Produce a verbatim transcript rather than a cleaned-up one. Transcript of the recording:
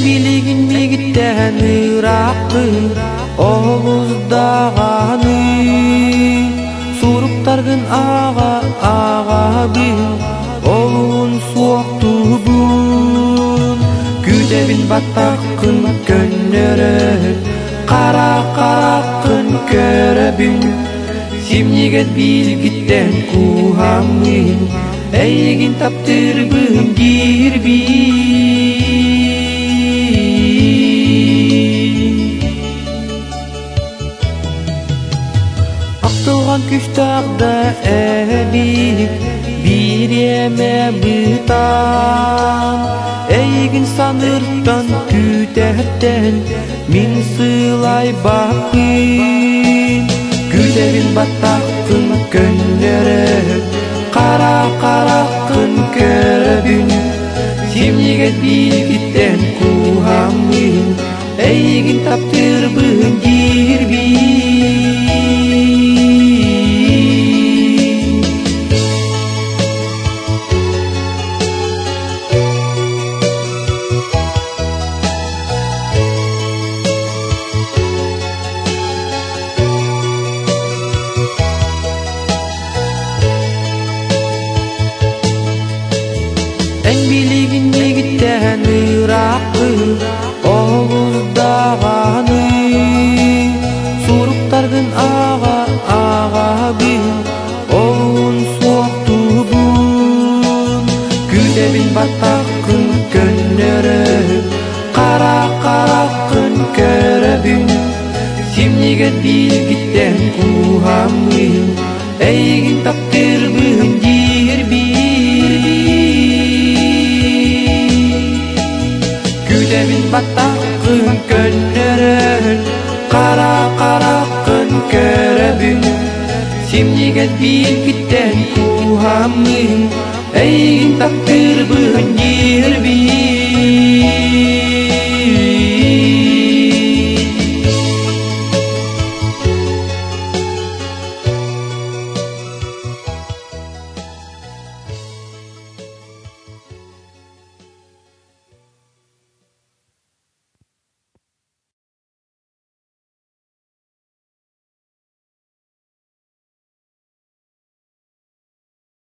билигин мигиттен ыраккы оғуздағаны суруктаргын ага агабын оғуын суоктубун күдебин баттаккын көннөрөн кара караккын көрөбүн симнигет билгиттен кухамын эйгин таптырбын кирби Ақтылған күштағда әлік бір еме бұтан Эйгін санырттан күтәттен Мен сылай бақын Күтәбін баттаққын көнлері Қара-қараққын көрібін Семнегет білгіттен кухамын Эйгін таптырбын дирбін Эң билигин мигиттен ыраккы оғуздағаны суруктаргын ага агабын оғуын суоктубун күдебин баттаккын көннөрөн кара караккын көрөбүн симнигет билгиттен кухамын эйгин таптырбын дирбин Күдебин баттаккын көннөрөн кара-караккын көрөбүн Симнигет билгиттен кухамын эйгин таптырбын дирбин